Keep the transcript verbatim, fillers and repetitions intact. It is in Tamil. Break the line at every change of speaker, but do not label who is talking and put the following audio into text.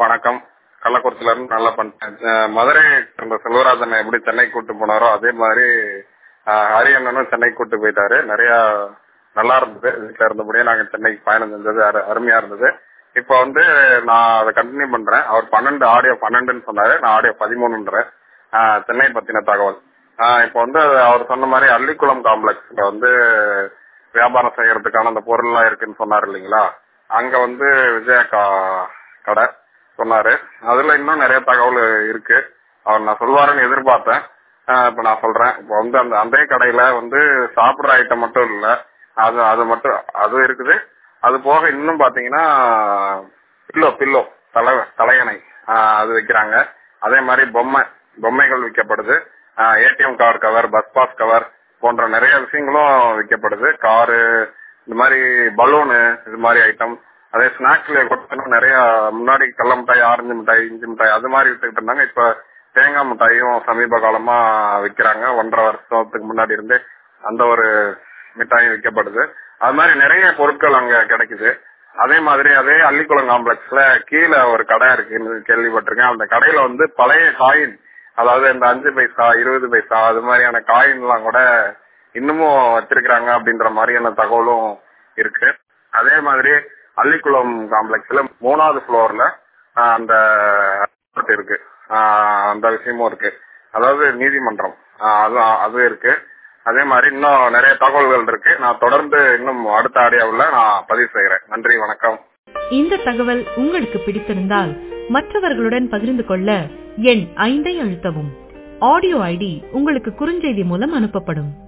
வணக்கம். கள்ளக்குறிச்சில இருந்து நல்லா பண்ணிட்டேன். மதுரை இருந்த செல்வராஜன் எப்படி சென்னை கூட்டு போனாரோ அதே மாதிரி ஹரியண்ணனும் சென்னை கூட்டு போயிட்டாரு. நிறைய நல்லா இருந்தது. வீட்டுல இருந்தபடியே நாங்க சென்னைக்கு பயணம் செஞ்சது அருமையா இருந்தது. இப்ப வந்து நான் அதை கண்டினியூ பண்றேன். அவர் பன்னெண்டு ஆடியோ பன்னெண்டுன்னு சொன்னாரு, நான் ஆடியோ பதிமூணுன்றேன். சென்னை பத்தின தகவல். இப்ப வந்து அவர் சொன்ன மாதிரி அள்ளிக்குளம் காம்ப்ளெக்ஸ்ல வந்து வியாபாரம் செய்யறதுக்கான அந்த பொருள் எல்லாம் இருக்குன்னு சொன்னாரு இல்லைங்களா? அங்க வந்து விஜயா கடை சொன்னாரு. அதுல இன்னும் நிறைய தகவல் இருக்கு. அவர் நான் சொல்வாருன்னு எதிர்பார்த்தேன். இப்ப நான் சொல்றேன். இப்ப வந்து அந்த அந்த கடையில வந்து சாப்பிடுற ஐட்டம் மட்டும் இல்ல, அது அது மட்டும் அது இருக்குது. அது போக இன்னும் பாத்தீங்கன்னா பில்லோ பில்லோ தலை தலையணை அது வைக்கிறாங்க. அதே மாதிரி பொம்மை பொம்மைகள் விற்கப்படுது. ATM card cover, bus pass cover போன்ற நிறைய விஷயங்களும் விற்கப்படுது. காரு, இந்த மாதிரி பலூனு, இது மாதிரி ஐட்டம். அதே ஸ்நாக்ஸ்ல கொடுத்தோம் நிறைய. முன்னாடி கடல மிட்டாய், ஆரஞ்சு மிட்டாய், இஞ்சி மிட்டாய் அது மாதிரி வித்துக்கிட்டு இருந்தாங்க. இப்ப தேங்காய் மிட்டாயும் சமீப காலமா விற்கிறாங்க. ஒன்றரை வருஷத்துக்கு முன்னாடி இருந்து அந்த ஒரு மிட்டாயும் விற்கப்படுது. அது மாதிரி நிறைய பொருட்கள் அங்க கிடைக்குது. அதே மாதிரி அதே அள்ளிக்குளம் காம்ப்ளெக்ஸ்ல கீழே ஒரு கடை இருக்குன்னு கேள்விப்பட்டிருக்கேன். அந்த கடையில வந்து பழைய காயின், அதாவது இந்த அஞ்சு பைசா, இருபது பைசா அது மாதிரியான காயின் எல்லாம் கூட இன்னமும் வச்சிருக்கிறாங்க அப்படின்ற மாதிரியான தகவலும் இருக்கு. அதே மாதிரி அள்ளிக்குளம் காம்ப்ளெக்ஸ்ல மூணாவது புளோர்ல அந்த இருக்கு, அந்த விஷயமும் இருக்கு. அதாவது நீதிமன்றம் அது அது இருக்கு. அதே மாதிரி இன்னும் நிறைய தகவல்கள் இருக்கு. நான் தொடர்ந்து இன்னும் அடுத்த ஆடியோவில் நான் பதிவு செய்கிறேன். நன்றி, வணக்கம்.
இந்த தகவல் உங்களுக்கு பிடித்திருந்தால் மற்றவர்களுடன் பகிர்ந்து கொள்ள எண் ஐந்தை அழுத்தவும். ஆடியோ ஐடி உங்களுக்கு குறுஞ்செய்தி மூலம் அனுப்பப்படும்.